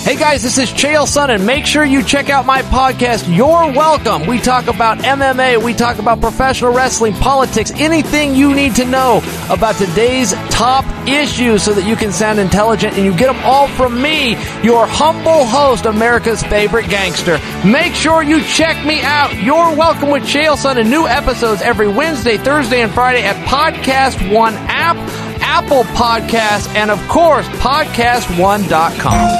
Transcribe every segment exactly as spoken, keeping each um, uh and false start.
Hey guys, this is Chael Sonnen, and make sure you check out my podcast, You're Welcome. We talk about M M A, we talk about professional wrestling, politics, anything you need to know about today's top issues so that you can sound intelligent, and you get them all from me, your humble host, America's favorite gangster. Make sure you check me out. You're Welcome with Chael Sonnen. New episodes every Wednesday, Thursday, and Friday at Podcast One app, Apple Podcasts, and of course, podcast one dot com.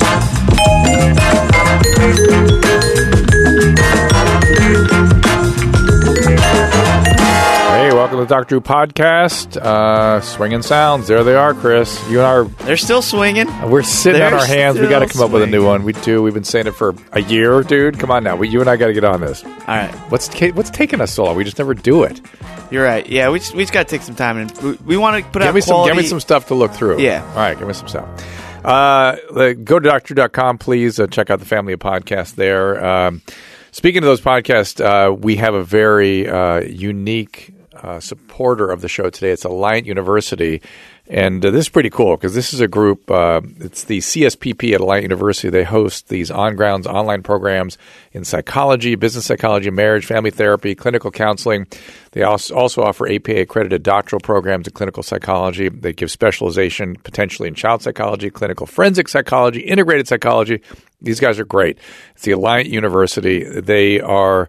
Hey, welcome to the Doctor Drew Podcast. Uh, swinging sounds. There they are, Chris. You and I are... They're still swinging. We're sitting They're on our hands. We got to come up with a new one. We do. We've been saying it for a year, dude. Come on now. We, you and I got to get on this. All right. What's what's taking us so long? We just never do it. You're right. Yeah, we just, we just got to take some time. and We, we want to put Give out me quality. some. Give me some stuff to look through. Yeah. All right. Give me some stuff. Uh, go to doctor dot com, please. Uh, check out the family of podcasts there. Um, speaking of those podcasts, uh, we have a very uh, unique uh, supporter of the show today. It's Alliant University. And uh, this is pretty cool because this is a group, uh, it's the C S P P at Alliant University. They host these on-grounds online programs in psychology, business psychology, marriage, family therapy, clinical counseling. They also, also offer A P A-accredited doctoral programs in clinical psychology. They give specialization potentially in child psychology, clinical forensic psychology, integrated psychology. These guys are great. It's the Alliant University. They are...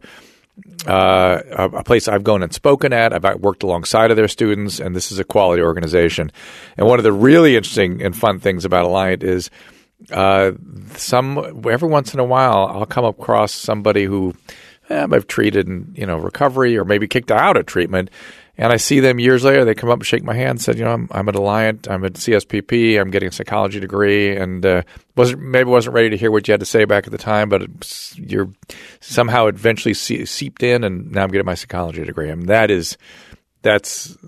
Uh, a, a place I've gone and spoken at. I've worked alongside of their students, and this is a quality organization. And one of the really interesting and fun things about Alliant is uh, some every once in a while I'll come across somebody who eh, I've treated in you know recovery or maybe kicked out of treatment, and I see them years later. They come up and shake my hand and said, you know, I'm, I'm at Alliant, I'm at C S P P, I'm getting a psychology degree, and uh, wasn't maybe wasn't ready to hear what you had to say back at the time, but it's, you're somehow eventually see, seeped in, and now I'm getting my psychology degree. I mean, that is that's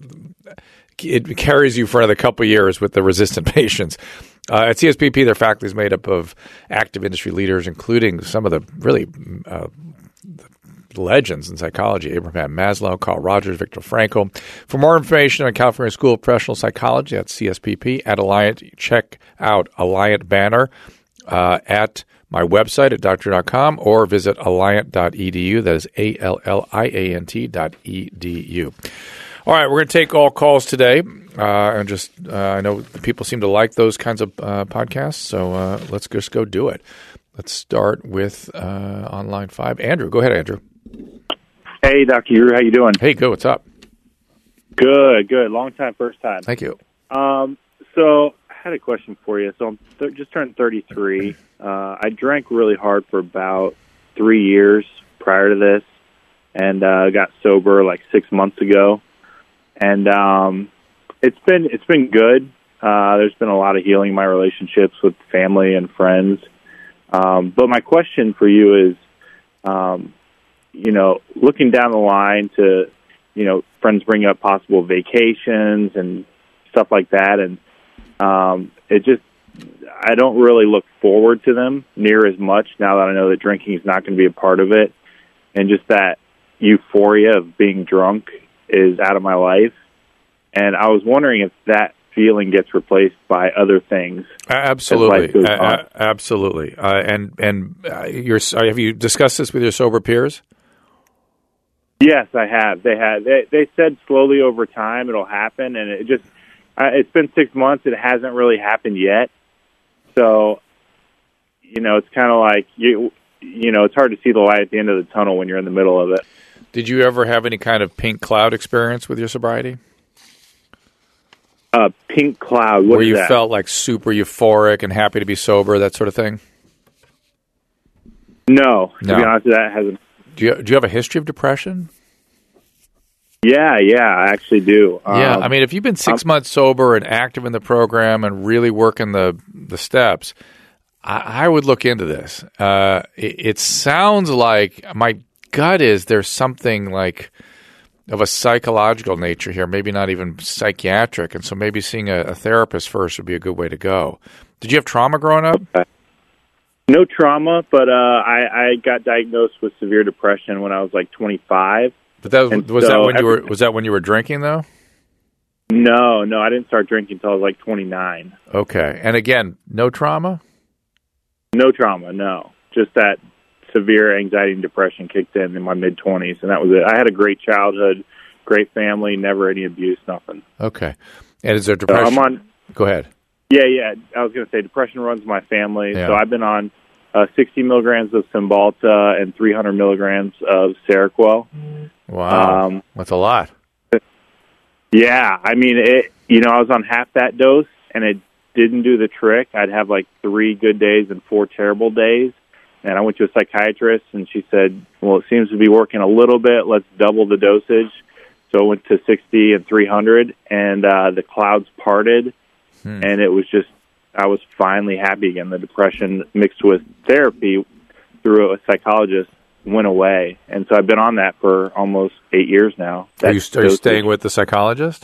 it carries you for another couple of years with the resistant patients. Uh, at C S P P, their faculty is made up of active industry leaders, including some of the really uh, legends in psychology: Abraham Maslow, Carl Rogers, Viktor Frankl. For more information on California School of Professional Psychology, that's C S P P at Alliant. Check out Alliant banner uh, at my website at doctor dot com or visit alliant dot e d u. That is A L L I A N T dot E D U. All right, we're going to take all calls today. Uh, and just uh, I know people seem to like those kinds of uh, podcasts, so uh, let's just go do it. Let's start with uh, on line five. Andrew, go ahead, Andrew. Hey, Doctor Drew, how you doing? Hey, good. What's up? Good, good. Long time, first time. Thank you. Um, so I had a question for you. So I'm th- just turned thirty-three. Uh, I drank really hard for about three years prior to this, and uh, got sober like six months ago. And um, it's been it's been good. Uh, there's been a lot of healing in my relationships with family and friends. Um, but my question for you is, um, you know, looking down the line to, you know, friends bring up possible vacations and stuff like that. And um, it just, I don't really look forward to them near as much now that I know that drinking is not going to be a part of it. And just that euphoria of being drunk is out of my life. And I was wondering if that feeling gets replaced by other things. Absolutely, uh, absolutely. Uh, and and uh, you're, have you discussed this with your sober peers? Yes, I have. They had. They, they said slowly over time it'll happen, and it just. Uh, it's been six months. It hasn't really happened yet. So, you know, it's kind of like you. You know, it's hard to see the light at the end of the tunnel when you're in the middle of it. Did you ever have any kind of pink cloud experience with your sobriety? Uh, pink cloud. What Where is you that? felt like super euphoric and happy to be sober, that sort of thing? No, to No. be honest, that hasn't. Do you, do you have a history of depression? Yeah, yeah, I actually do. Yeah, Um, I mean, if you've been 6 I'm- months sober and active in the program and really working the the steps, I, I would look into this. Uh, it, it sounds like my gut is there's something like of a psychological nature here, maybe not even psychiatric, and so maybe seeing a, a therapist first would be a good way to go. Did you have trauma growing up? No trauma, but uh, I, I got diagnosed with severe depression when I was like twenty-five. But that was, And was so that when you were every- was that when you were drinking though? No, no, I didn't start drinking until I was like twenty-nine. Okay, and again, no trauma. No trauma, no. Just that severe anxiety and depression kicked in in my mid-twenties, and that was it. I had a great childhood, great family, never any abuse, nothing. Okay. And is there depression? So I'm on. Go ahead. Yeah, yeah. I was going to say depression runs my family, Yeah. so I've been on uh, sixty milligrams of Cymbalta and three hundred milligrams of Seroquel. Wow. Um, That's a lot. Yeah, I mean, it. You know, I was on half that dose, and it didn't do the trick. I'd have like three good days and four terrible days. And I went to a psychiatrist, and she said, well, it seems to be working a little bit. Let's double the dosage. So I went to sixty and three hundred, and uh, the clouds parted, hmm. and it was just, I was finally happy again. The depression mixed with therapy through a psychologist went away. And so I've been on that for almost eight years now. Are you, are you staying with the psychologist?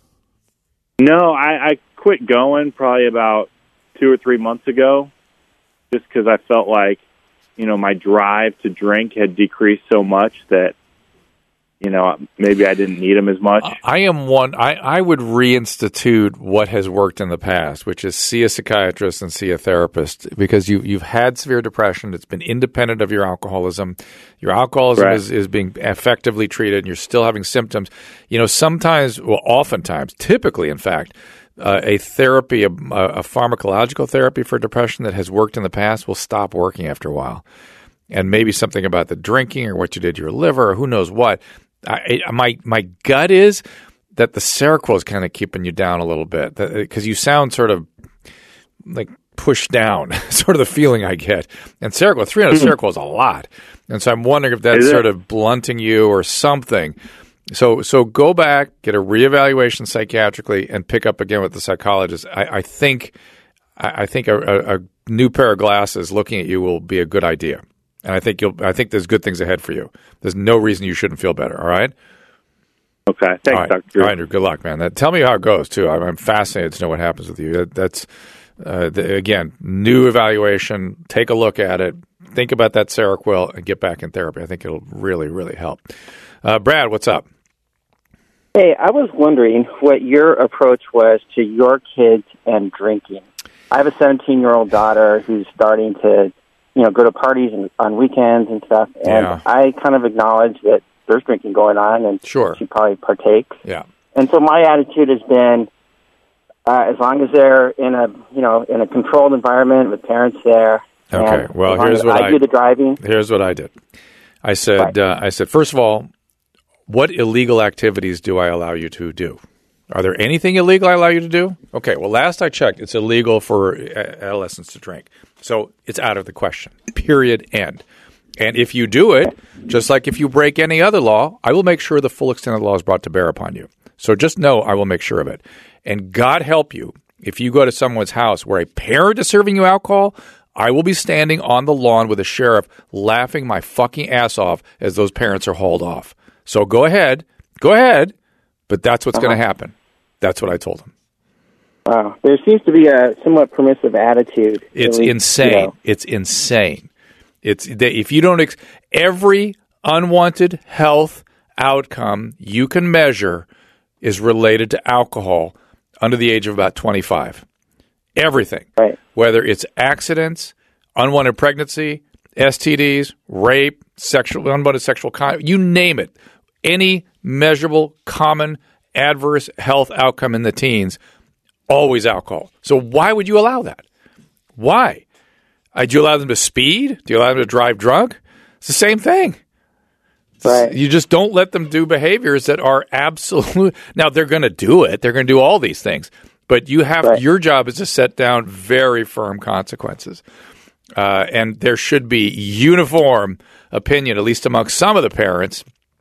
No, I, I quit going probably about two or three months ago, just because I felt like, you know, my drive to drink had decreased so much that, you know, maybe I didn't need them as much. I am one, I, I would reinstitute what has worked in the past, which is see a psychiatrist and see a therapist, because you, you've had severe depression. It's been independent of your alcoholism. Your alcoholism right. is, is being effectively treated, and you're still having symptoms. You know, sometimes, well, oftentimes, typically, in fact, Uh, a therapy, a, a pharmacological therapy for depression that has worked in the past will stop working after a while. And maybe something about the drinking or what you did to your liver or who knows what. I, my my gut is that the Seroquel is kind of keeping you down a little bit, because you sound sort of like pushed down, sort of the feeling I get. And Seroquel, three hundred Seroquel is a lot. And so I'm wondering if that's sort of blunting you or something. So so go back, get a reevaluation psychiatrically, and pick up again with the psychologist. I, I think I, I think a, a, a new pair of glasses looking at you will be a good idea, and I think you'll. I think there's good things ahead for you. There's no reason you shouldn't feel better. All right. Okay. Thanks, all right. Doctor Drew. All right, Andrew. Good luck, man. That, tell me how it goes too. I'm, I'm fascinated to know what happens with you. That, that's uh, the, again new evaluation. Take a look at it. Think about that Seroquel and get back in therapy. I think it'll really really help. Uh, Brad, what's up? Hey, I was wondering what your approach was to your kids and drinking. I have a seventeen-year-old daughter who's starting to, you know, go to parties and, on weekends and stuff, and Yeah. I kind of acknowledge that there's drinking going on, and Sure. she probably partakes. Yeah. And so my attitude has been, uh, as long as they're in a, you know, in a controlled environment with parents there. Okay. and Well, as long here's as what I, I do the driving. Here's what I did. I said, Right. uh, I said, first of all, what illegal activities do I allow you to do? Are there anything illegal I allow you to do? Okay, well, last I checked, it's illegal for adolescents to drink. So it's out of the question, period, end. And if you do it, just like if you break any other law, I will make sure the full extent of the law is brought to bear upon you. So just know I will make sure of it. And God help you, if you go to someone's house where a parent is serving you alcohol, I will be standing on the lawn with a sheriff laughing my fucking ass off as those parents are hauled off. So go ahead, go ahead, but that's what's uh-huh. going to happen. That's what I told him. Wow. There seems to be a somewhat permissive attitude. It's least, insane. You know. It's insane. It's if you don't ex- every unwanted health outcome you can measure is related to alcohol under the age of about twenty-five. Everything. Right. Whether it's accidents, unwanted pregnancy, S T Ds, rape, sexual unwanted sexual contact, you name it. Any measurable, common, adverse health outcome in the teens, always alcohol. So why would you allow that? Why? Uh, do you allow them to speed? Do you allow them to drive drunk? It's the same thing. Right. You just don't let them do behaviors that are absolute. Now, they're going to do it. They're going to do all these things. But you have right. your job is to set down very firm consequences. Uh, and there should be uniform opinion, at least among some of the parents,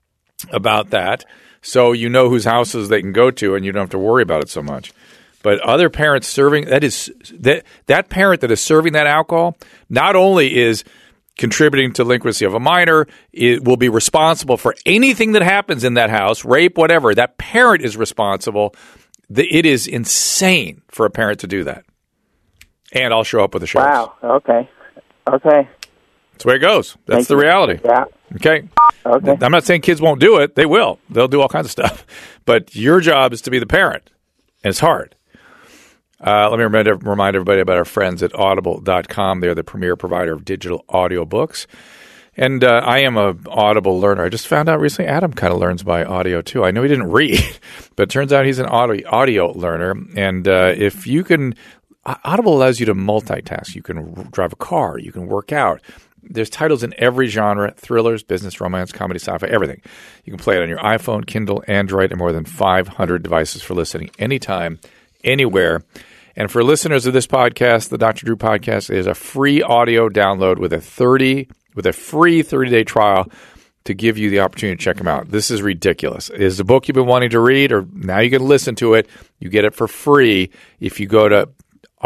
about that, so you know whose houses they can go to and you don't have to worry about it so much. But other parents serving that is that that parent that is serving that alcohol not only is contributing to delinquency of a minor, it will be responsible for anything that happens in that house, rape, whatever. That parent is responsible. It is insane for a parent to do that. And I'll show up with a sheriff. Wow. Okay. Okay. That's the way it goes. That's Thank the you. reality. Yeah. Okay. Okay. I'm not saying kids won't do it. They will. They'll do all kinds of stuff. But your job is to be the parent. And it's hard. Uh, let me remind, remind everybody about our friends at audible dot com. They're the premier provider of digital audiobooks. And uh, I am a Audible learner. I just found out recently Adam kind of learns by audio, too. I know he didn't read, but it turns out he's an audio, audio learner. And uh, if you can – Audible allows you to multitask. You can drive a car. You can work out. There's titles in every genre, thrillers, business, romance, comedy, sci-fi, everything. You can play it on your iPhone, Kindle, Android, and more than five hundred devices for listening anytime, anywhere. And for listeners of this podcast, the Doctor Drew Podcast is a free audio download with a thirty with a free thirty-day trial to give you the opportunity to check them out. This is ridiculous. It is the book you've been wanting to read, or now you can listen to it. You get it for free if you go to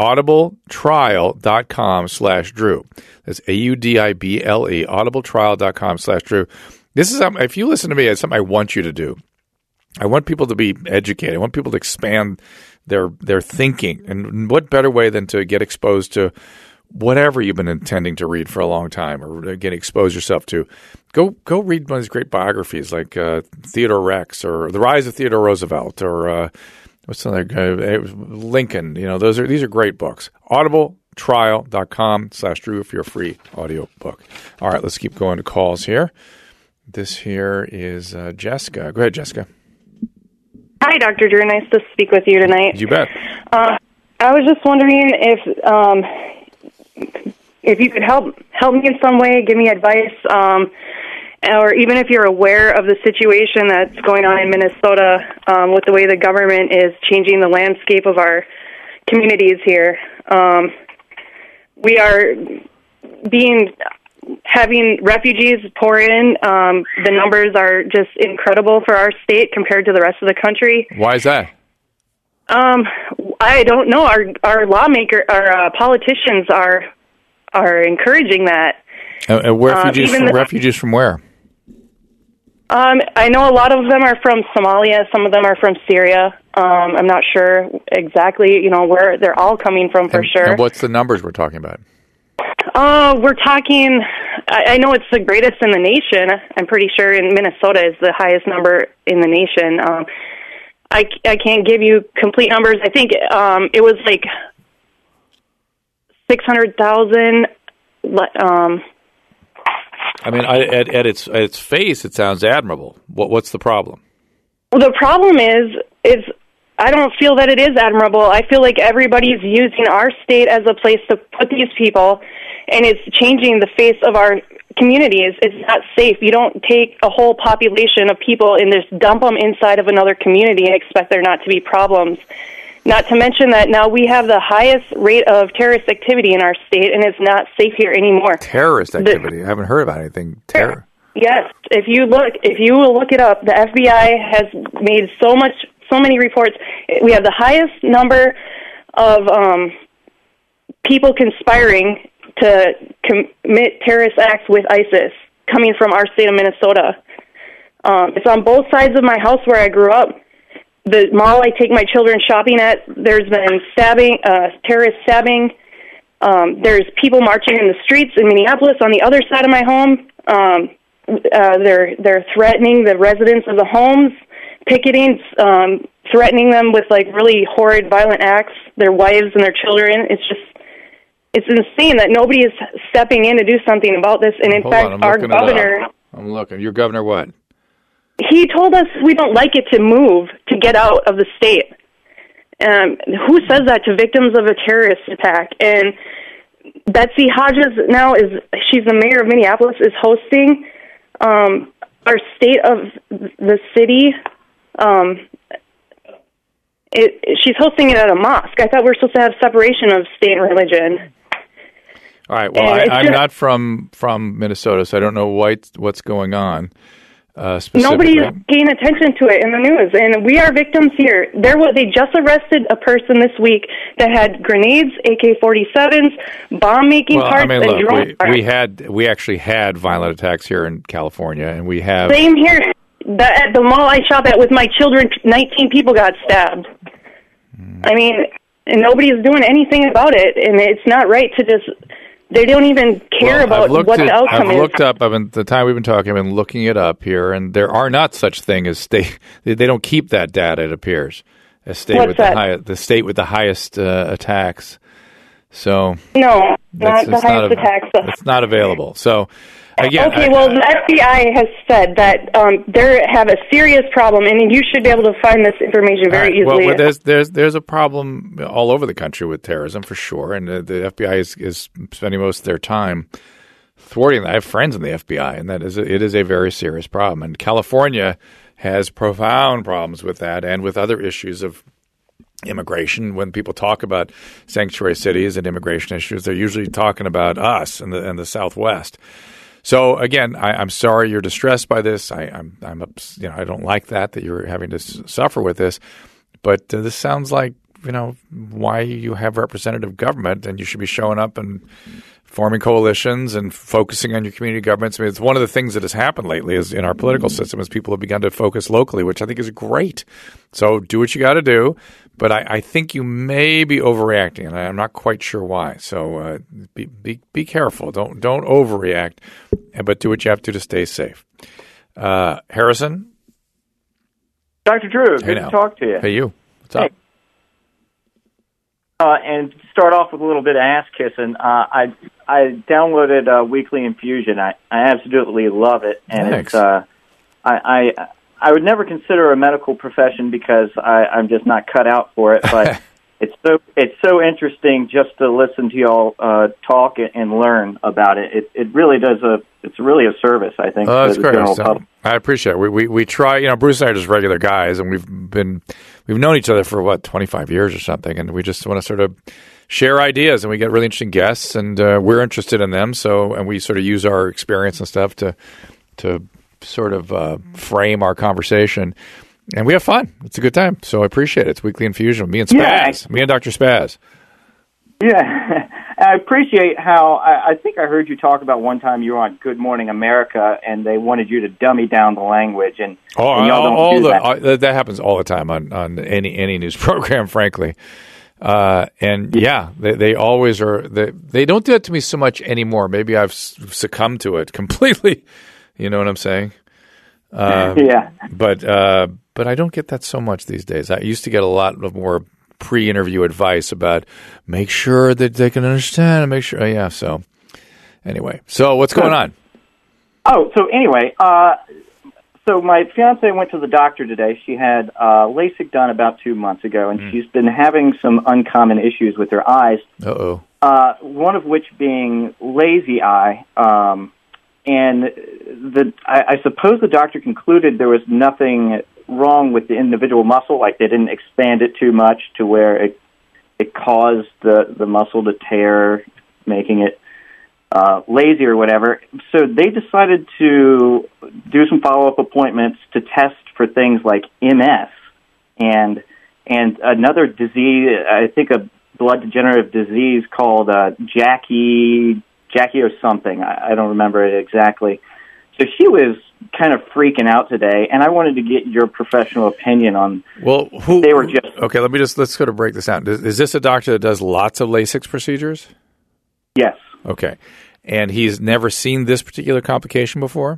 audibletrial.com slash Drew. That's A U D I B L E, audibletrial.com slash Drew. This is, if you listen to me, it's something I want you to do. I want people to be educated. I want people to expand their their thinking. And what better way than to get exposed to whatever you've been intending to read for a long time, or get exposed yourself to. Go go read one of these great biographies like uh, Theodore Rex, or The Rise of Theodore Roosevelt, or uh, what's the other guy? Lincoln. You know, those are these are great books. audibletrial.com slash Drew for your free audio book. All right, let's keep going to calls here. This here is uh, Jessica. Go ahead, Jessica. Hi, Doctor Drew. Nice to speak with you tonight. You bet. Uh, I was just wondering if um, if you could help help me in some way, give me advice, um, or even if you're aware of the situation that's going on in Minnesota um, with the way the government is changing the landscape of our communities here. Um, we are being having refugees pour in. Um, the numbers are just incredible for our state compared to the rest of the country. Why is that? Um, I don't know. Our our lawmaker, our uh, politicians are are encouraging that. And, and refugees, um, from, the, refugees from where? Um, I know a lot of them are from Somalia. Some of them are from Syria. Um, I'm not sure exactly, you know, where they're all coming from for and, sure. And what's the numbers we're talking about? Uh, we're talking, I, I know it's the greatest in the nation. I'm pretty sure in Minnesota is the highest number in the nation. Um, I, I can't give you complete numbers. I think um, it was like six hundred thousand. Um, I mean, I, at, at its at its face, it sounds admirable. What what's the problem? Well, the problem is, is I don't feel that it is admirable. I feel like everybody's using our state as a place to put these people, and it's changing the face of our communities. It's not safe. You don't take a whole population of people and just dump them inside of another community and expect there not to be problems. Not to mention that now we have the highest rate of terrorist activity in our state, and it's not safe here anymore. Terrorist activity? The, I haven't heard about anything terror. Yes. If you look, if you will look it up, the F B I has made so much, so many reports. We have the highest number of um, people conspiring to commit terrorist acts with ISIS coming from our state of Minnesota. Um, it's on both sides of my house where I grew up. The mall I take my children shopping at, there's been stabbing, uh, terrorist stabbing. Um, there's people marching in the streets in Minneapolis on the other side of my home. Um, uh, they're they're threatening the residents of the homes, picketing, um, threatening them with like really horrid, violent acts. Their wives and their children. It's just it's insane that nobody is stepping in to do something about this. And in Hold fact, on, I'm our looking it governor. up. I'm looking. Your governor what? He told us we don't like it to move, to get out of the state. Um, who says that to victims of a terrorist attack? And Betsy Hodges now is, she's the mayor of Minneapolis, is hosting um, our state of the city. Um, it, she's hosting it at a mosque. I thought we were supposed to have separation of state and religion. All right. Well, I, I'm just, not from, from Minnesota, so I don't know what, what's going on. Uh, Nobody's paying attention to it in the news, and we are victims here. There was they just arrested a person this week that had grenades, A K forty-sevens, bomb-making well, parts, I mean, and look, drone we, parts. we had we actually had violent attacks here in California, and we have same here. The, at the mall I shop at with my children, nineteen people got stabbed. Hmm. I mean, and nobody's doing anything about it, and it's not right to just. They don't even care well, about what at, the outcome I've is. I've looked up, I've been, the time we've been talking, I've been looking it up here, and there are not such thing as state. They don't keep that data, it appears. a state What's with that? the highest, the state with the highest uh, attacks. So No, that's, not the it's highest not, attacks. it's not available. So again, Okay, I- well, I- the F B I has said that um, they have a serious problem, and you should be able to find this information All very right. Well, easily. well, there's there's there's a problem all over the country with terrorism for sure, and the, the F B I is, is spending most of their time thwarting that. I have friends in the F B I, and that is a, it is a very serious problem. And California has profound problems with that, and with other issues of immigration. When people talk about sanctuary cities and immigration issues, they're usually talking about us and the and the Southwest. So again, I, I'm sorry you're distressed by this. I, I'm, I'm, ups, you know, I don't like that that you're having to s- suffer with this. But uh, this sounds like, you know, why you have representative government, and you should be showing up and forming coalitions and focusing on your community governments. I mean, it's one of the things that has happened lately is in our political system is people have begun to focus locally, which I think is great. So do what you got to do. But I, I think you may be overreacting, and I'm not quite sure why. So uh, be, be be careful. Don't don't overreact, but do what you have to to stay safe. Uh, Harrison? Doctor Drew, Hey good now. to talk to you. Hey, you. What's up? Hey. Uh, and start off with a little bit of ass kissing. Uh, I I downloaded uh, Weekly Infusion. I, I absolutely love it, and Thanks. it's uh, I, I I would never consider a medical profession because I, I'm just not cut out for it. But it's so it's so interesting just to listen to y'all uh, talk and learn about it. It it really does a it's really a service, I think, Oh, to that's the great. general So, public. I appreciate it. We, we we try. You know, Bruce and I are just regular guys, and we've been we've known each other for what twenty-five years or something, and we just want to sort of share ideas, and we get really interesting guests, and uh, we're interested in them. So, and we sort of use our experience and stuff to to sort of uh, frame our conversation, and we have fun. It's a good time. So I appreciate it. It's Weekly Infusion with me and Spaz, Yeah. me and Doctor Spaz. Yeah, I appreciate how I, I think I heard you talk about one time you were on Good Morning America, and they wanted you to dummy down the language, and, Oh, and y'all all, don't all do the, that. all- that happens all the time on, on any any news program, frankly. Uh, and yeah, they, they always are. They, they don't do it to me so much anymore. Maybe I've s- succumbed to it completely. You know what I'm saying? Um, Yeah. But uh, but I don't get that so much these days. I used to get a lot of more pre-interview advice about make sure that they can understand and make sure. Yeah. So anyway, so what's going on? Oh, so anyway, uh, so my fiance went to the doctor today. She had uh, LASIK done about two months ago, and Mm. she's been having some uncommon issues with her eyes. Uh oh. Uh, one of which being lazy eye. Um, and the I, I suppose the doctor concluded there was nothing wrong with the individual muscle, like they didn't expand it too much to where it it caused the, the muscle to tear, making it uh, lazy or whatever. So they decided to do some follow-up appointments to test for things like M S and and another disease, I think a blood degenerative disease called uh, Jackie Jackie or something. I, I don't remember it exactly. So she was kind of freaking out today, and I wanted to get your professional opinion on. Well, who They were just- okay. Let me just let's sort of break this down. Is, is this a doctor that does lots of LASIK procedures? Yes. Okay, and he's never seen this particular complication before.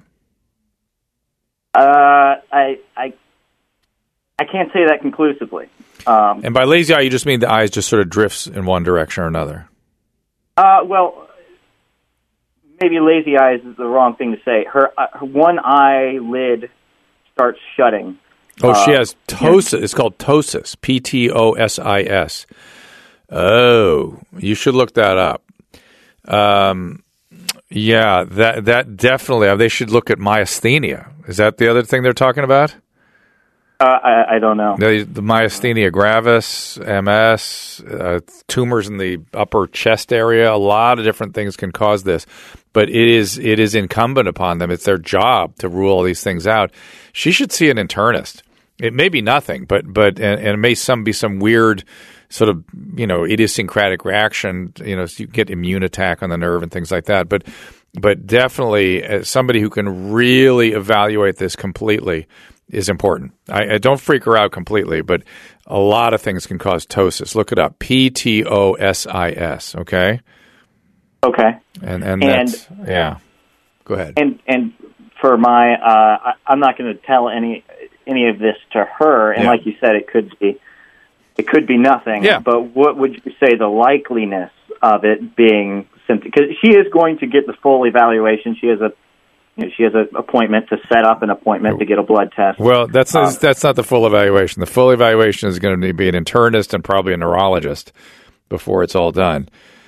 Uh, I I I can't say that conclusively. Um, And by lazy eye, you just mean the eyes just sort of drifts in one direction or another. uh, well, maybe lazy eyes is the wrong thing to say. Her, uh, her one eyelid starts shutting. Oh, she Uh, has ptosis. It's called ptosis. P T O S I S. Oh, you should look that up. Um, yeah, that that definitely. They should look at myasthenia. Is that the other thing they're talking about? Uh, I, I don't know. The, the myasthenia gravis, M S, uh, tumors in the upper chest area. A lot of different things can cause this, but it is it is incumbent upon them. It's their job to rule all these things out. She should see an internist. It may be nothing, but but and, and it may some be some weird sort of you know idiosyncratic reaction. You know, so you get immune attack on the nerve and things like that. But but definitely as somebody who can really evaluate this completely is important. I, I don't freak her out completely, but a lot of things can cause ptosis. Look it up. P T O S I S, okay? Okay. And and, And- that's yeah. Go ahead. And and for my, uh, I, I'm not going to tell any any of this to her. And Yeah. like you said, it could be it could be nothing. Yeah. But what would you say the likeliness of it being symptom? Because she is going to get the full evaluation. She has a you know, she has an appointment to set up an appointment to get a blood test. Well, that's Um, not, that's not the full evaluation. The full evaluation is going to be an internist and probably a neurologist before it's all done.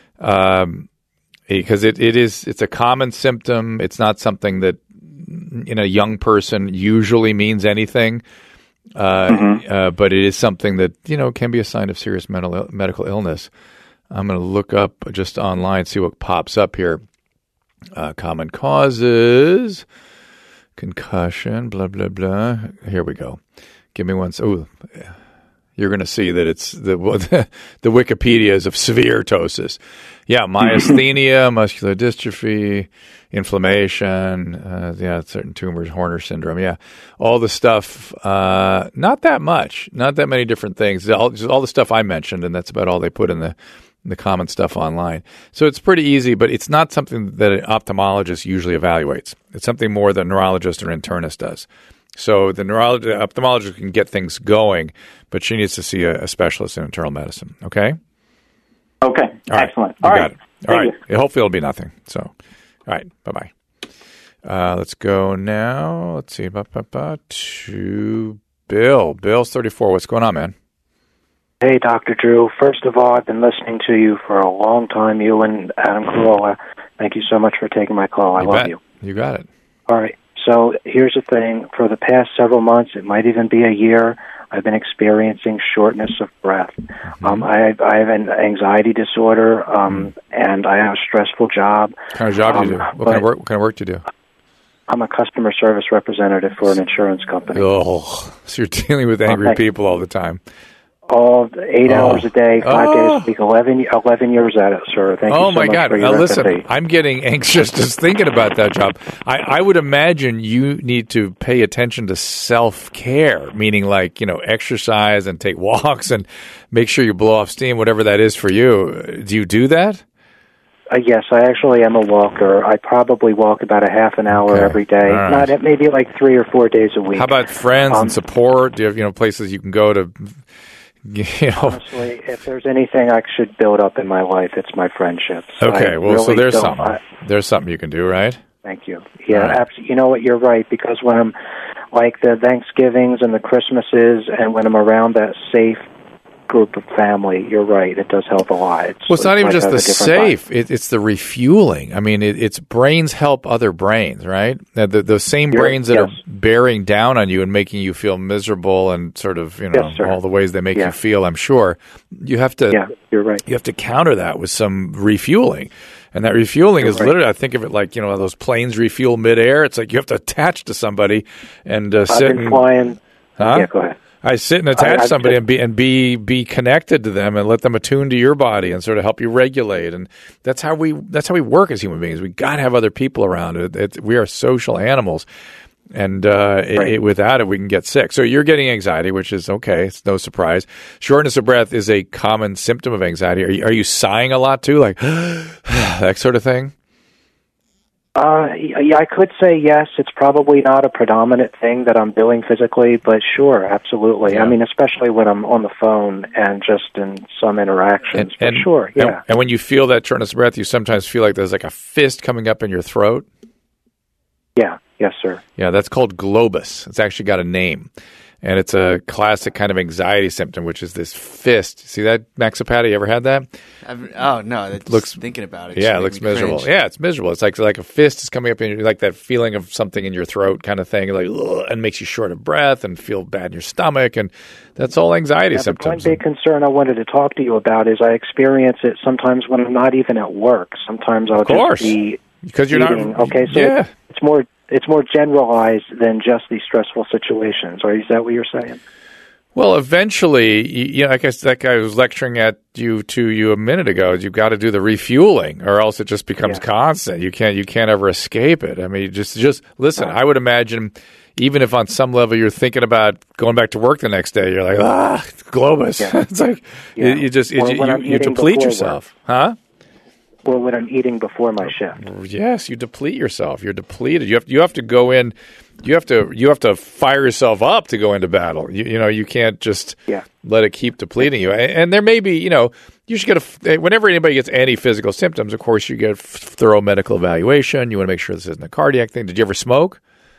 Um, because it, it is it's a common symptom. It's not something that in a young person usually means anything. Uh, Mm-hmm. uh, but it is something that, you know, can be a sign of serious mental medical illness. I'm going to look up just online, see what pops up here. Uh, common causes, concussion, blah, blah, blah. Here we go. Give me one. Oh, you're going to see that it's the the Wikipedia is of severe ptosis. Yeah, myasthenia, muscular dystrophy, inflammation, uh, yeah, certain tumors, Horner syndrome. Yeah, all the stuff. Uh, not that much. Not that many different things. All, just all the stuff I mentioned, and that's about all they put in the the common stuff online. So it's pretty easy, but it's not something that an ophthalmologist usually evaluates. It's something more that a neurologist or internist does. So the neurologist, ophthalmologist can get things going, but she needs to see a, a specialist in internal medicine. Okay? Okay, All right. excellent. You All got right. it. All Thank right. Yeah, hopefully it'll be nothing. So, all right. Bye-bye. Uh, let's go now. Let's see. Ba, ba, ba, to Bill. Bill's thirty-four. What's going on, man? Hey, Doctor Drew. First of all, I've been listening to you for a long time, you and Adam Carolla. Thank you so much for taking my call. I You love bet. you. You got it. All right. So here's the thing. For the past several months, it might even be a year, I've been experiencing shortness of breath. Mm-hmm. Um, I, I have an anxiety disorder, um, and I have a stressful job. What kind of job do you Um, do? What but- kind of work? What kind of work do you do? I'm a customer service representative for an insurance company. Oh, so you're dealing with angry Okay. people all the time. All eight Oh. hours a day, five Oh. days a week, eleven, eleven years at it, sir. Thank you Oh so my much God! for Now your listen, empathy. I'm getting anxious just thinking about that job. I, I would imagine you need to pay attention to self care, meaning like you know exercise and take walks and make sure you blow off steam, whatever that is for you. Do you do that? Uh, yes, I actually am a walker. I probably walk about a half an hour Okay. every day. All right. Not at maybe like three or four days a week. How about friends Um, and support? Do you have you know places you can go to? You know. Honestly, if there's anything I should build up in my life, it's my friendships. Okay, I well, so really there's don't- something. I- There's something you can do, right? Thank you. Yeah, All right. abs- you know what? You're right, because when I'm like the Thanksgivings and the Christmases, and when I'm around that safe group of family, you're right. It does help a lot. It's, Well, it's not even like just the has a different vibe. safe; it, it's the refueling. I mean, it, it's brains help other brains, right? Now, the the same You're- brains that yes. are bearing down on you and making you feel miserable and sort of you know Yes, sir. all the ways they make Yeah. you feel. I'm sure you have to. Yeah, you're right. You have to counter that with some refueling. And that refueling You're is right. literally, I think of it like, you know, those planes refuel midair. It's like you have to attach to somebody and uh, I've sit been and flying. Huh? Yeah, go ahead. I sit and attach I- I've somebody just- and be and be be connected to them and let them attune to your body and sort of help you regulate. And that's how we that's how we work as human beings. We got to have other people around. It, it, we are social animals, and uh, it, Right. it, without it, we can get sick. So you're getting anxiety, which is okay. It's no surprise. Shortness of breath is a common symptom of anxiety. Are you, are you sighing a lot too, like that sort of thing? Uh, yeah, I could say yes. It's probably not a predominant thing that I'm doing physically, but sure, absolutely. Yeah. I mean, especially when I'm on the phone and just in some interactions. but sure, and- yeah. And when you feel that shortness of breath, you sometimes feel like there's like a fist coming up in your throat. Yeah, yes, sir. Yeah, that's called globus. It's actually got a name. And it's a classic kind of anxiety symptom, which is this fist. See that, Maxipati? You ever had that? I've, oh no, that's Looks- thinking about it. Yeah, just it looks made me miserable. cringe. Yeah, it's miserable. It's like like a fist is coming up in your, like that feeling of something in your throat kind of thing, like ugh, and makes you short of breath and feel bad in your stomach, and that's all anxiety Yeah, the one symptoms. big concern I wanted to talk to you about is I experience it sometimes when I'm not even at work. Sometimes I'll Of course, just be because you're eating. not. Okay, so yeah. it's more it's more generalized than just these stressful situations. Or is that what you're saying? Well, eventually, you, you know, I guess that guy was lecturing at you to you a minute ago. You've got to do the refueling, or else it just becomes Yeah. constant. You can't you can't ever escape it. I mean, just just listen. I would imagine, even if on some level you're thinking about going back to work the next day, you're like, ah, it's globus. Yeah. It's like Yeah. you, you just Or you, when you, I'm you eating deplete before yourself, huh? Or when I'm eating before my shift? Yes, you deplete yourself. You're depleted. You have you have to go in. You have to you have to fire yourself up to go into battle. You, you know you can't just yeah. let it keep depleting you. And, and there may be you know you should get a whenever anybody gets any physical symptoms. Of course, you get a thorough medical evaluation. You want to make sure this isn't a cardiac thing. Did you ever smoke?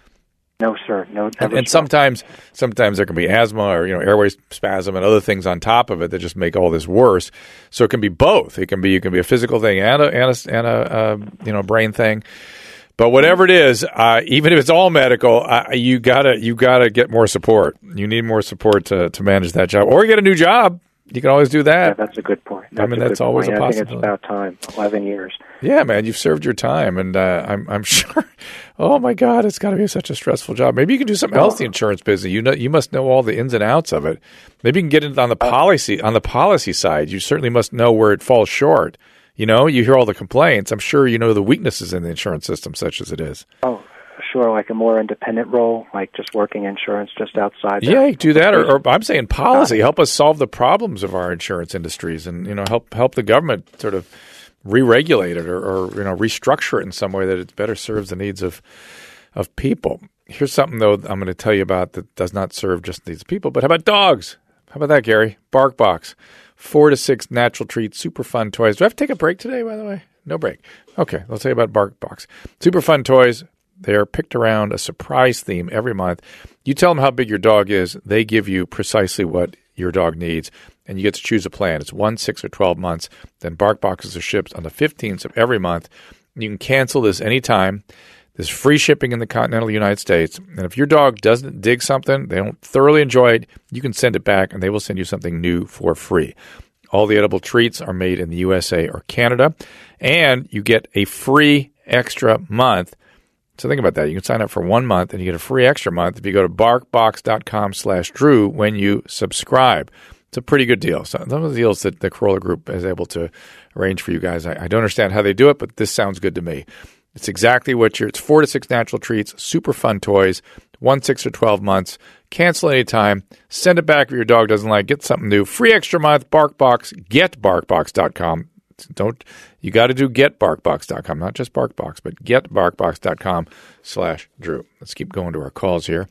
No, sir. No. And, and sometimes, sometimes there can be asthma or you know airway spasm and other things on top of it that just make all this worse. So it can be both. It can be you can be a physical thing and a and a, and a uh, you know brain thing. But whatever it is, uh, even if it's all medical, uh, you gotta you gotta get more support. You need more support to to manage that job, or you get a new job. You can always do that. Yeah, that's a good point. That's I mean, that's always point. a possibility. possibility. I think it's about time. Eleven years. Yeah, man, you've served your time, and uh, I'm I'm sure. Oh my God, it's got to be such a stressful job. Maybe you can do something else in the insurance business. You know, you must know all the ins and outs of it. Maybe you can get into on the policy on the policy side. You certainly must know where it falls short. You know, you hear all the complaints. I'm sure you know the weaknesses in the insurance system, such as it is. Oh, sure, like a more independent role, like just working insurance just outside. Yeah, you do that, or, or I'm saying policy. Help us solve the problems of our insurance industries, and you know, help help the government sort of re-regulate it or, or you know restructure it in some way that it better serves the needs of of people. Here's something though I'm going to tell you about that does not serve just the needs of people, but how about dogs? How about that, Gary? BarkBox. Four to six natural treats, super fun toys. Do I have to take a break today, by the way? No break. Okay, let's tell you about BarkBox. Super fun toys. They are picked around a surprise theme every month. You tell them how big your dog is. They give you precisely what your dog needs, and you get to choose a plan. It's one, six, or twelve months. Then BarkBoxes are shipped on the fifteenth of every month. You can cancel this anytime. There's free shipping in the continental United States. And if your dog doesn't dig something, they don't thoroughly enjoy it, you can send it back, and they will send you something new for free. All the edible treats are made in the U S A or Canada, and you get a free extra month. So think about that. You can sign up for one month, and you get a free extra month if you go to barkbox.com slash Drew when you subscribe. It's a pretty good deal. So some of the deals that the Corolla Group is able to arrange for you guys, I, I don't understand how they do it, but this sounds good to me. It's exactly what you're – it's four to six natural treats, super fun toys, one, six, or twelve months. Cancel anytime. Send it back if your dog doesn't like it. Get something new. Free extra month, BarkBox. Get barkbox dot com. Don't – you got to do get barkbox dot com, not just BarkBox, but get barkbox dot com slash Drew. Let's keep going to our calls here.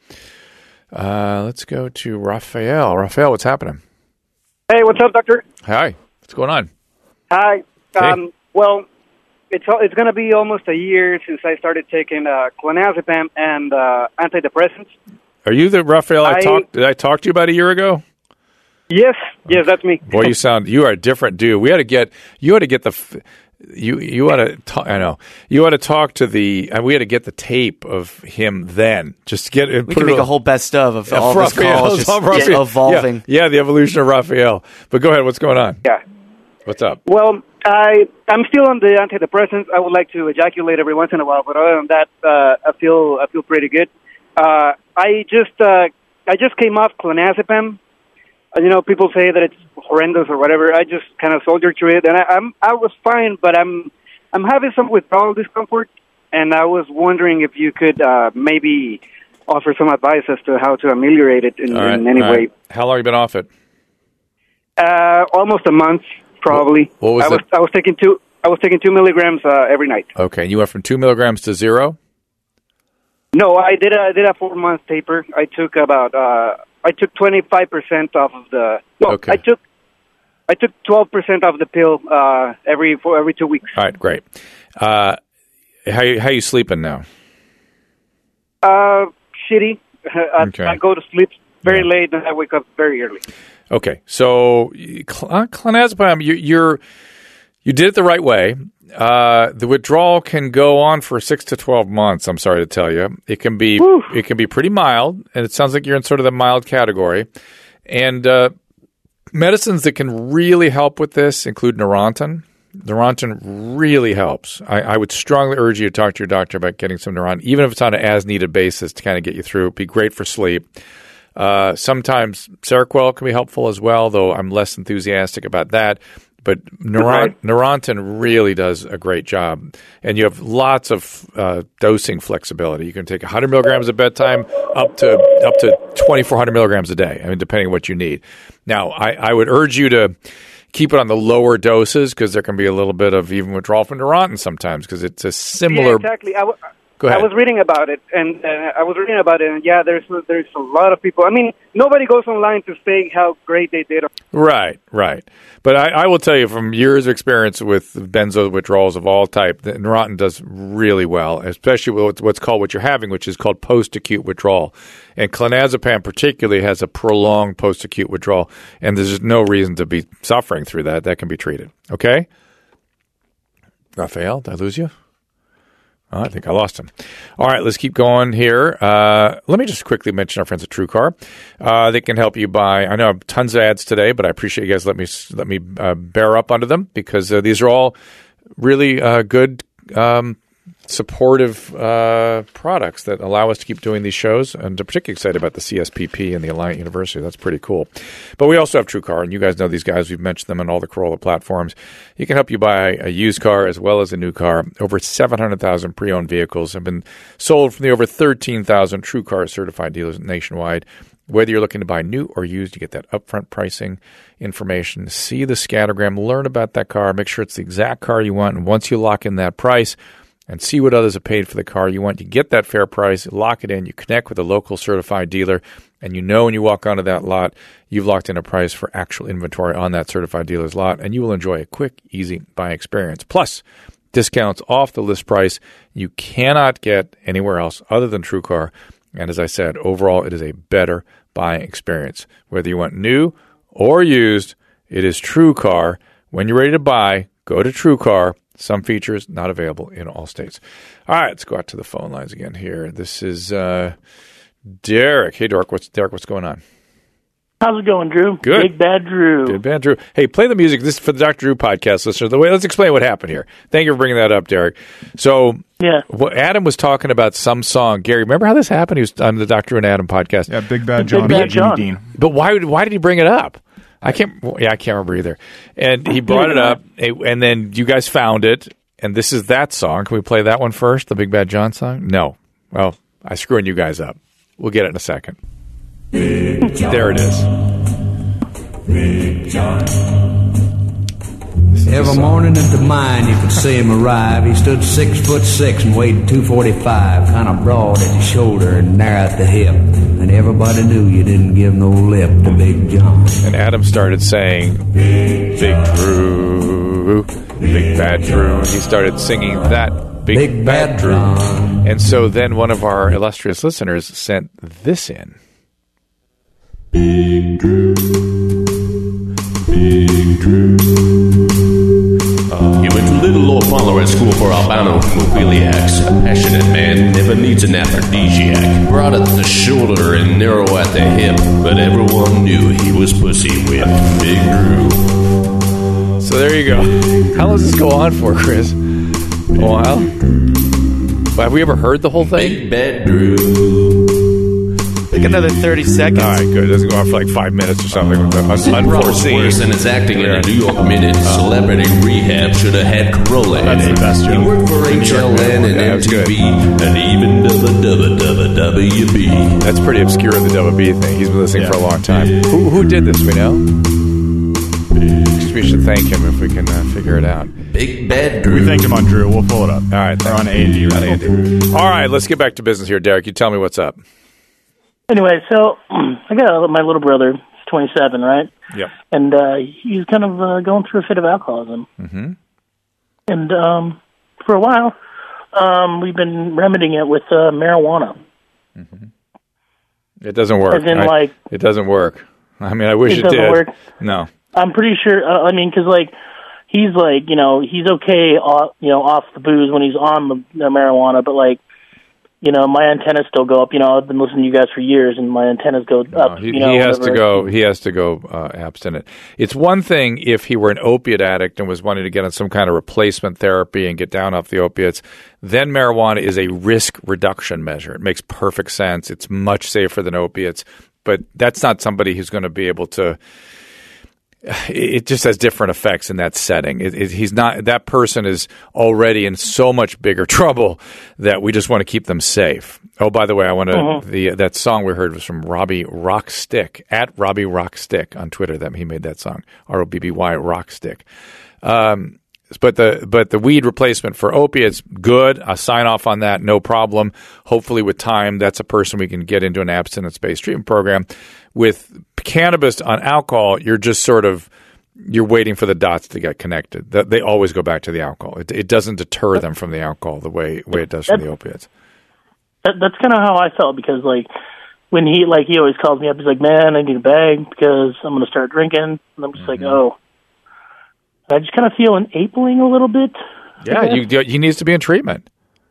Uh, let's go to Raphael. Raphael, what's happening? Hey, what's up, Doctor? Hi. What's going on? Hi. Hey. Um, well – It's it's going to be almost a year since I started taking uh, clonazepam and uh, antidepressants. Are you the Raphael I, I talked? Did I talk to you about a year ago? Yes, yes, that's me. Boy, you sound you are a different dude. We had to get you had to get the you you ought to talk, I know you ought to talk to the and we had to get the tape of him then. Just get it. We can make a whole best of of yeah, all of his calls, just Raphael. evolving. Yeah, yeah, the evolution of Raphael. But go ahead. What's going on? Yeah. What's up? Well, I I'm still on the antidepressants. I would like to ejaculate every once in a while, but other than that, uh, I feel I feel pretty good. Uh, I just uh, I just came off clonazepam. Uh, you know, people say that it's horrendous or whatever. I just kind of soldiered through it, and I, I'm I was fine, but I'm I'm having some withdrawal discomfort, and I was wondering if you could uh, maybe offer some advice as to how to ameliorate it in, right, in any way. Right. How long have you been off it? Uh, almost a month. Probably. What, what was I was it? I was taking two. I was taking two milligrams uh, every night. Okay, you went from two milligrams to zero. No, I did. A, I did a four month taper. I took about. Uh, I took twenty five percent off of the. No, okay. I took. I took twelve percent off the pill uh, every for every two weeks. All right, great. Uh, how you, how you sleeping now? Uh, shitty. I, Okay. I go to sleep very Yeah. late and I wake up very early. Okay, so cl- uh, clonazepam, you, you're you did it the right way. Uh, the withdrawal can go on for six to twelve months. I'm sorry to tell you, it can be Whew. it can be pretty mild, and it sounds like you're in sort of the mild category. And uh, medicines that can really help with this include Neurontin. Neurontin really helps. I, I would strongly urge you to talk to your doctor about getting some Neurontin, even if it's on an as-needed basis to kind of get you through. It'd be great for sleep. Uh, sometimes Seroquel can be helpful as well, though I'm less enthusiastic about that. But Neuron- Okay. Neurontin really does a great job. And you have lots of uh, dosing flexibility. You can take one hundred milligrams at bedtime up to up to twenty-four hundred milligrams a day, I mean, depending on what you need. Now, I, I would urge you to keep it on the lower doses because there can be a little bit of even withdrawal from Neurontin sometimes because it's a similar. Yeah, exactly. I, w- Go ahead. I was reading about it, and uh, I was reading about it, and yeah, there's there's a lot of people. I mean, nobody goes online to say how great they did. Right, right. But I, I will tell you from years of experience with benzo withdrawals of all type, that Neurontin does really well, especially with what's called what you're having, which is called post-acute withdrawal. And clonazepam particularly has a prolonged post-acute withdrawal, and there's no reason to be suffering through that. That can be treated. Okay? Raphael, did I lose you? Oh, I think I lost him. All right, let's keep going here. Uh, let me just quickly mention our friends at TrueCar. Uh, they can help you buy. I know I have tons of ads today, but I appreciate you guys let me let me uh, bear up under them because uh, these are all really uh, good, um, supportive uh, products that allow us to keep doing these shows. And I'm particularly excited about the C S P P and the Alliant University. That's pretty cool. But we also have TrueCar, and you guys know these guys. We've mentioned them on all the Corolla platforms. You can help you buy a used car as well as a new car. Over seven hundred thousand pre-owned vehicles have been sold from the over thirteen thousand TrueCar certified dealers nationwide. Whether you're looking to buy new or used, you get that upfront pricing information. See the scattergram, learn about that car, make sure it's the exact car you want. And once you lock in that price and see what others have paid for the car you want, you get that fair price, lock it in, you connect with a local certified dealer, and you know when you walk onto that lot, you've locked in a price for actual inventory on that certified dealer's lot, and you will enjoy a quick, easy buying experience. Plus, discounts off the list price you cannot get anywhere else other than TrueCar. And as I said, overall, it is a better buying experience. Whether you want new or used, it is TrueCar. When you're ready to buy, go to TrueCar. Some features not available in all states. All right, let's go out to the phone lines again here. This is uh, Derek. Hey, Derek, what's Derek? What's going on? How's it going, Drew? Good. Big Bad Drew. Big Bad Drew. Hey, play the music. This is for the Doctor Drew podcast listeners. The way, let's explain what happened here. Thank you for bringing that up, Derek. So, yeah, what Adam was talking about some song. Gary, remember how this happened? He was on the Doctor Drew and Adam podcast. Yeah, Big Bad John. Big Bad John. Dean. But why? Why did he bring it up? I can't. Yeah, I can't remember either. And he brought it up, and then you guys found it. And this is that song. Can we play that one first, the Big Bad John song? No. Well, I'm screwing you guys up. We'll get it in a second. There it is. Big John. Every morning at the mine, you could see him arrive. He stood six foot six and weighed two forty-five, kind of broad at the shoulder and narrow at the hip. And everybody knew you didn't give no lip to Big John. And Adam started saying, Big Drew, Big Bad Drew. He started singing that Big, Big Bad Drew. John. And so then one of our illustrious listeners sent this in. Big Drew, Big Drew. Uh, he went to Little Lord Fowler at school for albino hemophiliacs. A passionate man never needs an aphrodisiac. Broad at the shoulder and narrow at the hip, but everyone knew he was pussy with Big Drew. So there you go. How long does this go on for, Chris? A while? Have we ever heard the whole thing? Big Bad Drew. Like another thirty seconds. All right, good. It doesn't go on for like five minutes or something. Unforeseen. Worse than his acting in a New York Minute. Celebrity Rehab should have had Corolla in it. He worked for H L N and M T V and even W W B. That's pretty obscure, the W B thing. He's been listening yeah. for a long time. Who, who did this, we know? We should thank him if we can uh, figure it out. Big Bad Drew. We thanked him on Drew. We'll pull it up. All right. We're on A and D. Right? All right, let's get back to business here, Derek. You tell me what's up. Anyway, so I got a, my little brother. He's twenty-seven, right? Yep. And uh, he's kind of uh, going through a fit of alcoholism. Mm-hmm. And um, for a while, um, we've been remedying it with uh, marijuana. Mm-hmm. It doesn't work. As in, I, like, it doesn't work. I mean, I wish it, it doesn't did. Work. No. I'm pretty sure. Uh, I mean, because like he's like you know he's okay off you know off the booze when he's on the, the marijuana, but like. You know, my antennas still go up. You know, I've been listening to you guys for years, and my antennas go no, up. He, you know, he has whenever. to go. He has to go uh, abstinent. It's one thing if he were an opiate addict and was wanting to get on some kind of replacement therapy and get down off the opiates. Then marijuana is a risk reduction measure. It makes perfect sense. It's much safer than opiates, but that's not somebody who's going to be able to. it just has different effects in that setting. It, it, he's not that person is already in so much bigger trouble that we just want to keep them safe. Oh, by the way, I want to Mhm. the that song we heard was from Robbie Rockstick at Robbie Rockstick on Twitter. That he made that song R O B B Y Rockstick. Um, but the but the weed replacement for opiates, good. I'll sign off on that, no problem. Hopefully, with time, that's a person we can get into an abstinence-based treatment program. With cannabis on alcohol, you're just sort of you're waiting for the dots to get connected. That they always go back to the alcohol. It, it doesn't deter them from the alcohol the way way it does from the opiates. That, that's kind of how I felt because, like, when he, like, he always calls me up, he's like, man, I need a bag because I'm going to start drinking. And I'm just Mm-hmm. like, oh. I just kind of feel enabling a little bit. Yeah, you, he needs to be in treatment.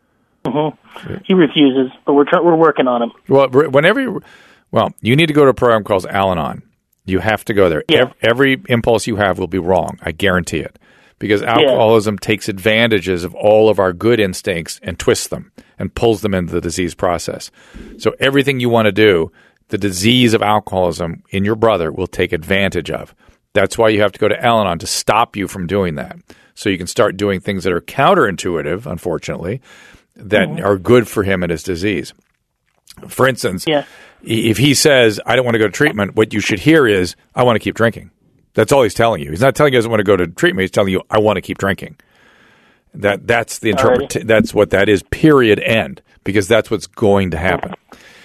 Mm-hmm. He refuses, but we're try- we're working on him. Well, whenever you, well, you need to go to a program called Al-Anon. You have to go there. Yeah. Every, every impulse you have will be wrong. I guarantee it. Because alcoholism yeah. takes advantages of all of our good instincts and twists them and pulls them into the disease process. So everything you want to do, the disease of alcoholism in your brother will take advantage of. That's why you have to go to Al-Anon to stop you from doing that. So you can start doing things that are counterintuitive, unfortunately, that mm-hmm. are good for him and his disease. For instance, yeah. if he says, I don't want to go to treatment, what you should hear is, I want to keep drinking. That's all he's telling you. He's not telling you he doesn't want to go to treatment. He's telling you, I want to keep drinking. That That's the interpret. That's what that is, period, end, because that's what's going to happen.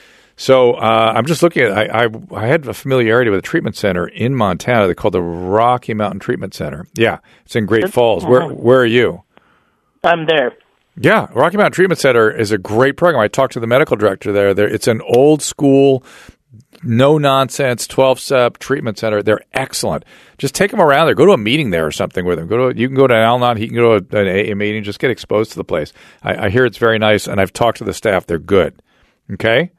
So uh, I'm just looking at I, I I had a familiarity with a treatment center in Montana. They called the Rocky Mountain Treatment Center. Yeah, it's in Great Falls. Where Where are you? I'm there. Yeah, Rocky Mountain Treatment Center is a great program. I talked to the medical director there. There, it's an old school, no nonsense, twelve-step treatment center. They're excellent. Just take them around there. Go to a meeting there or something with them. Go to you can go to an Al-Anon. He can go to an A A meeting. Just get exposed to the place. I, I hear it's very nice, and I've talked to the staff. They're good. Okay.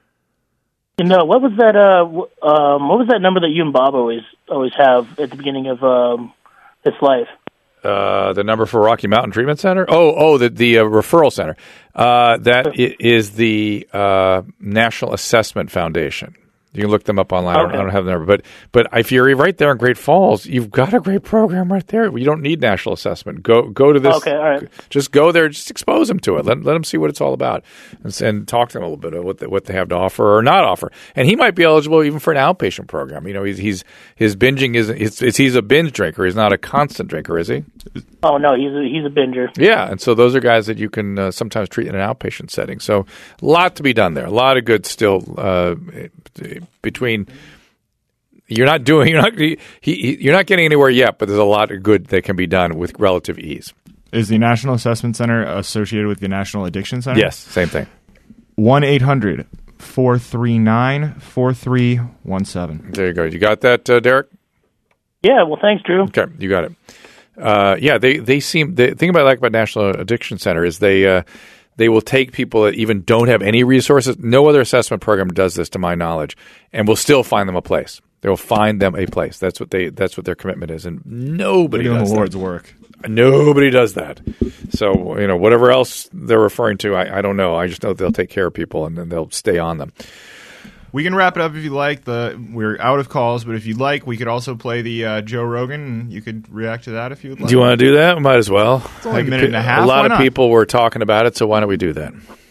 You know, what was that? Uh, um, what was that number that you and Bob always always have at the beginning of um, this life? Uh, the number for Rocky Mountain Treatment Center? Oh, oh, the the uh, referral center. Uh, that i- is the uh, National Assessment Foundation. You can look them up online. Okay. I, don't, I don't have the number, but but if you're right there in Great Falls, you've got a great program right there. You don't need national assessment. Go go to this. Okay, all right. Just go there. Just expose them to it. Let let them see what it's all about, and, and talk to them a little bit about what they, what they have to offer or not offer. And he might be eligible even for an outpatient program. You know, he's he's his binging is it's, it's he's a binge drinker. He's not a constant drinker, is he? Oh no, he's a, he's a binger. Yeah, and so those are guys that you can uh, sometimes treat in an outpatient setting. So a lot to be done there. A lot of good still uh, between. You're not doing. You're not. He, he, you're not getting anywhere yet, but there's a lot of good that can be done with relative ease. Is the National Assessment Center associated with the National Addiction Center? Yes, same thing. one eight hundred four three nine four three one seven. There you go. You got that, uh, Derek? Yeah. Well, thanks, Drew. Okay, you got it. Uh, yeah, they they seem. The thing about I like about National Addiction Center is they. Uh, They will take people that even don't have any resources. No other assessment program does this, to my knowledge, and will still find them a place. They will find them a place. That's what they. That's what their commitment is, and nobody They're doing does the Lord's that. work. Nobody does that. So you know, whatever else they're referring to, I, I don't know. I just know they'll take care of people and then they'll stay on them. We can wrap it up if you like. The we're out of calls, but if you'd like, we could also play the uh, Joe Rogan, and you could react to that if you'd like. Do you want to do that? Might as well. It's only a I minute could- and a half. A lot Why of not? people were talking about it, so why don't we do that?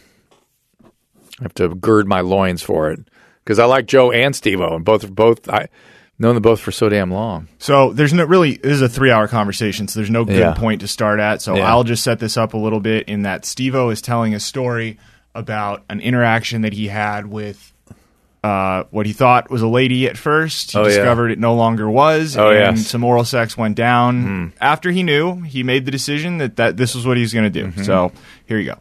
I have to gird my loins for it because I like Joe and Steve-O, and both both I known them both for so damn long. So there's no really this is a three hour conversation, so there's no good Yeah. point to start at. So Yeah. I'll just set this up a little bit in that Steve-O is telling a story about an interaction that he had with uh, what he thought was a lady at first. He Oh, yeah. discovered it no longer was, Oh, and yes. some oral sex went down. Mm. After he knew, he made the decision that, that this was what he was going to do. Mm-hmm. So here you go.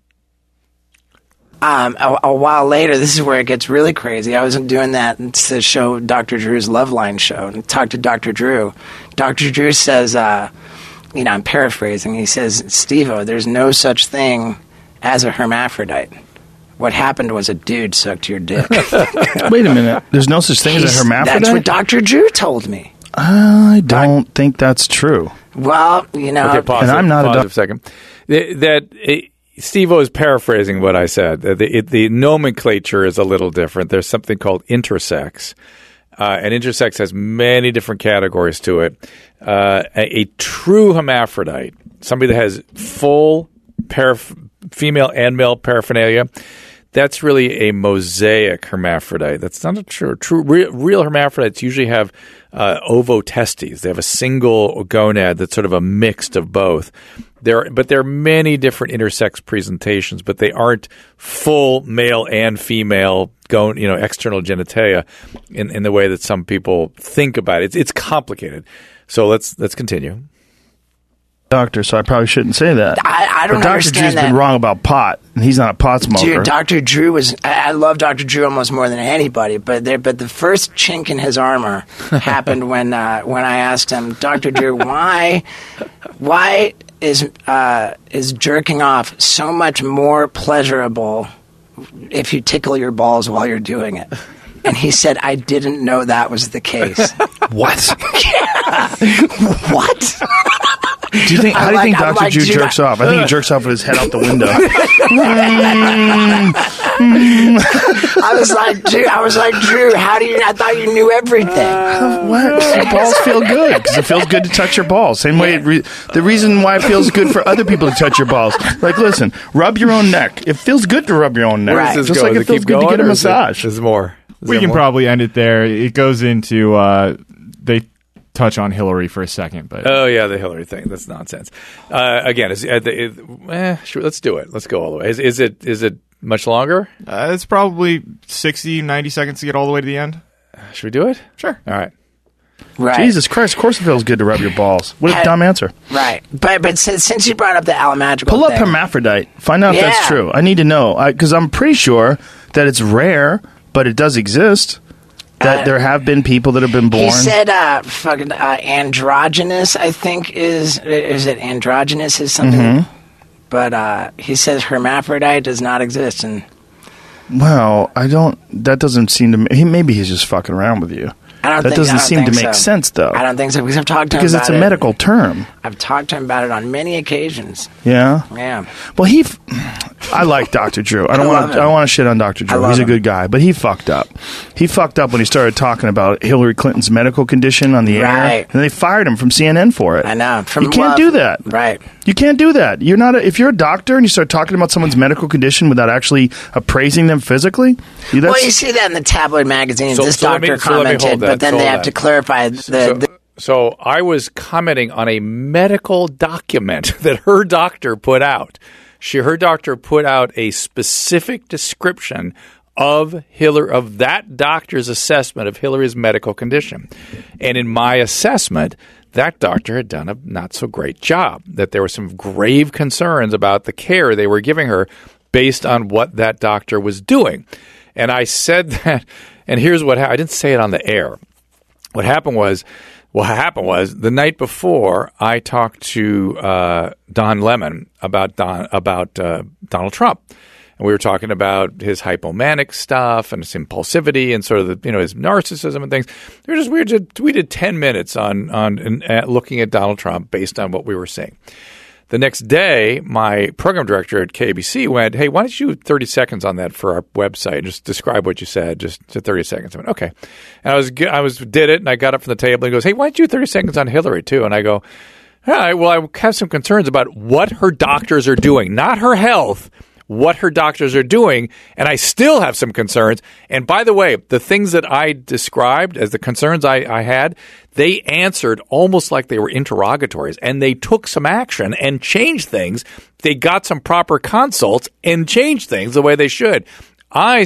Um, a, a while later, this is where it gets really crazy. I was doing that to show Doctor Drew's Loveline show and talked to Doctor Drew. Doctor Drew says, uh, you know, I'm paraphrasing. He says, Steve-O, there's no such thing as a hermaphrodite. What happened was a dude sucked your dick. Wait a minute. There's no such thing as a He's- hermaphrodite? That's what Doctor Drew told me. I don't think that's true. Well, you know, Okay, pause And it, I'm not a pause doc- it a second. That, that it, Steve-O is paraphrasing what I said. The, it, the nomenclature is a little different. There's something called intersex. Uh, and intersex has many different categories to it. Uh, a, a true hermaphrodite, somebody that has full paraph- female and male paraphernalia, that's really a mosaic hermaphrodite. That's not a true, true real, real hermaphrodites usually have uh, ovotestes. They have a single gonad that's sort of a mixed of both. There, but there are many different intersex presentations, but they aren't full male and female, go, you know, external genitalia in, in the way that some people think about it. It's, it's complicated. So let's let's continue. Doctor, so I probably shouldn't say that. I, I don't but Doctor understand Drew's that. been wrong about pot, and he's not a pot smoker. Dude, Doctor Drew was. I I love Doctor Drew almost more than anybody, but there, but the first chink in his armor happened when uh, when I asked him, Doctor Drew, why, why is uh, is jerking off so much more pleasurable if you tickle your balls while you're doing it? And he said, I didn't know that was the case. What? Yeah. What? Do you think? How I'm do you like- think I'm Doctor like, Drew dude, jerks I- off? I think he jerks off with his head out the window. I was like, Drew, I was like, Drew, how do you? I thought you knew everything. What? Your balls feel good because it feels good to touch your balls. Same way, it re- the reason why it feels good for other people to touch your balls. Like, listen, rub your own neck. It feels good to rub your own neck, Where does just this go? like Does it it feels keep good to going, get a or is it- massage. There's more. Is We there can more? probably end it there. It goes into uh, they touch on Hillary for a second, but Oh yeah, the Hillary thing. That's nonsense. Uh, again, is, uh, the, is, eh, sure, let's do it. Let's go all the way. Is, is it is it much longer? uh, it's probably sixty, ninety seconds to get all the way to the end. Should we do it? Sure. All right. Right. Jesus Christ! Of course, it feels good to rub your balls. What a Had- dumb answer. Right. But but since, since you brought up the Alamagical Pull up thing, hermaphrodite. Find out if Yeah. that's true. I need to know because I'm pretty sure that it's rare, but it does exist. That Uh, there have been people that have been born. he said, uh, fucking uh, androgynous. I think is is it androgynous is something. Mhm. But uh, he says hermaphrodite does not exist, and Well, I don't. That doesn't seem to. me- He maybe he's just fucking around with you. I don't that think, doesn't I don't seem to think make so. sense, though. I don't think so because I've talked to Because him it's about a it. medical term. I've talked to him about it on many occasions. Yeah. Yeah. Well, he. F- I like Doctor Drew. I don't I want love to. I him. don't want to shit on Doctor I Drew. love He's a him. good guy, but he fucked up. He fucked up when he started talking about Hillary Clinton's medical condition on the air, Right. and they fired him from C N N for it. I know. From you can't love. do that. Right. You can't do that. You're not. A, if you're a doctor and you start talking about someone's medical condition without actually appraising them physically, you, that's, Well, you see that in the tabloid magazines. So- this so let me- doctor so let me commented, hold that, but then so they hold have that. to clarify the. So, the so I was commenting on a medical document that her doctor put out. She, her doctor put out a specific description of Hillary, of that doctor's assessment of Hillary's medical condition. And in my assessment, that doctor had done a not so great job, that there were some grave concerns about the care they were giving her based on what that doctor was doing. And I said that, and here's what happened. I didn't say it on the air. What happened was, what happened was the night before I talked to uh, Don Lemon about Don about uh, Donald Trump, and we were talking about his hypomanic stuff and his impulsivity and sort of the you know his narcissism and things. We were just we, were just, we did ten minutes on on uh, looking at Donald Trump based on what we were seeing. The next day, my program director at K B C went, hey, why don't you do thirty seconds on that for our website? Just describe what you said, just to thirty seconds. I went, okay. And I was, I was, did it, and I got up from the table, and he goes, hey, why don't you do thirty seconds on Hillary, too? And I go, all right, well, I have some concerns about what her doctors are doing, not her health, what her doctors are doing, and I still have some concerns. And by the way, the things that I described as the concerns I, I had, they answered almost like they were interrogatories, and they took some action and changed things. They got some proper consults and changed things the way they should. I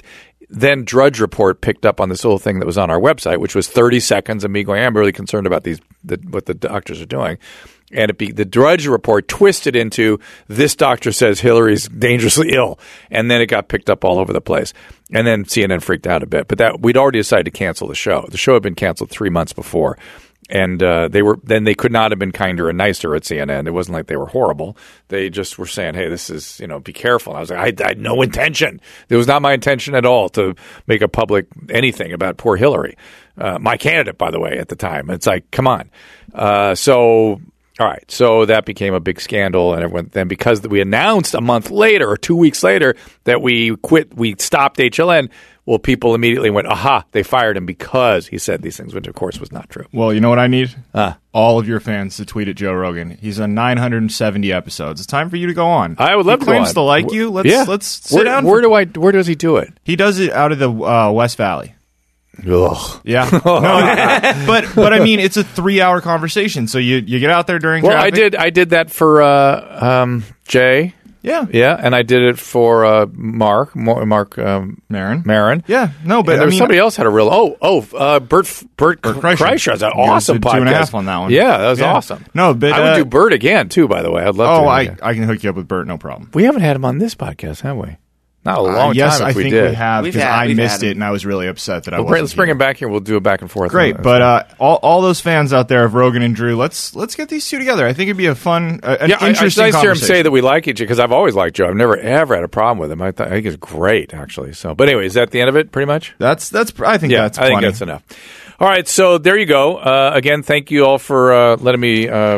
then Drudge Report picked up on this little thing that was on our website, which was thirty seconds of me going, I'm really concerned about these the, what the doctors are doing. And it be, the Drudge Report twisted into this doctor says Hillary's dangerously ill, and then it got picked up all over the place. And then C N N freaked out a bit, but that we'd already decided to cancel the show. The show had been canceled three months before, and uh, they were then they could not have been kinder and nicer at C N N. It wasn't like they were horrible. They just were saying, "Hey, this is you know, be careful." And I was like, I, I had no intention. It was not my intention at all to make a public anything about poor Hillary, uh, my candidate, by the way, at the time. It's like, come on. Uh, so. All right, so that became a big scandal, and everyone then because we announced a month later or two weeks later that we quit, we stopped H L N. Well, people immediately went, aha, they fired him because he said these things, which of course was not true. Well, you know what I need? Uh, All of your fans to tweet at Joe Rogan. He's on nine hundred seventy episodes. It's time for you to go on. I would love he to go claims on. to like you. Let's yeah. let's sit where, down. Where for- do I? Where does he do it? He does it out of the uh, West Valley. Ugh. Yeah, no, but but I mean, it's a three-hour conversation. So you, you get out there during. Well, traffic. I did I did that for uh, um, Jay. Yeah, yeah, and I did it for uh, Mark Mark um, Maron. Maron. Yeah, no, but and there I was mean, somebody else had a real. Oh, oh, uh, Bert Bert, Bert Kreischer. Kreischer has an He was awesome a podcast. two and a half on that one. Yeah, that was Yeah. awesome. No, but I would uh, do Bert again too. By the way, I'd love to. Oh, I again. I can hook you up with Bert, no problem. We haven't had him on this podcast, have we? Not a long Uh, yes, time. If I we think did. we have We've because had- I we've missed had it him. and I was really upset that I Well, wasn't. let's bring him back here. We'll do a back and forth. Great, but uh, all all those fans out there of Rogan and Drew, let's let's get these two together. I think it'd be a fun, uh, an yeah, I- interesting. it's nice to hear him conversation. say that we like each other because I've always liked Joe. I've never ever had a problem with him. I, th- I think he's great, actually. So, but anyway, is that the end of it? Pretty much. That's that's. I think yeah, that's. I think plenty. that's enough. All right, so there you go. Uh, again, thank you all for uh, letting me. Uh,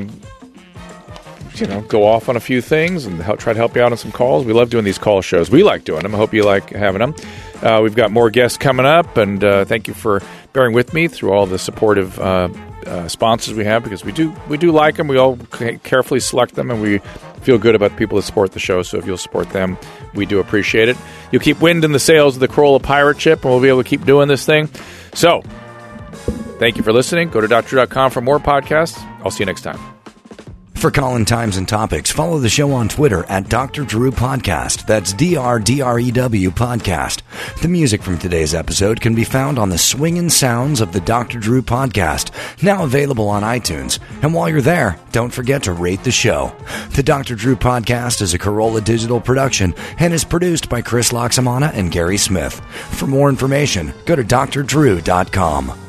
You know, go off on a few things and help, try to help you out on some calls. We love doing these call shows. We like doing them. I hope you like having them. Uh, we've got more guests coming up, and uh, thank you for bearing with me through all the supportive uh, uh, sponsors we have because we do we do like them. We all c- carefully select them, and we feel good about the people that support the show. So if you'll support them, we do appreciate it. You'll keep wind in the sails of the Corolla Pirate Ship, and we'll be able to keep doing this thing. So thank you for listening. Go to doctor drew dot com for more podcasts. I'll see you next time. For Colin Times and Topics, follow the show on Twitter at Doctor Drew Podcast. That's D R D R E W Podcast. The music from today's episode can be found on the Swingin' Sounds of the Doctor Drew Podcast, now available on iTunes. And while you're there, don't forget to rate the show. The Doctor Drew Podcast is a Corolla Digital production and is produced by Chris Loxamana and Gary Smith. For more information, go to D R drew dot com.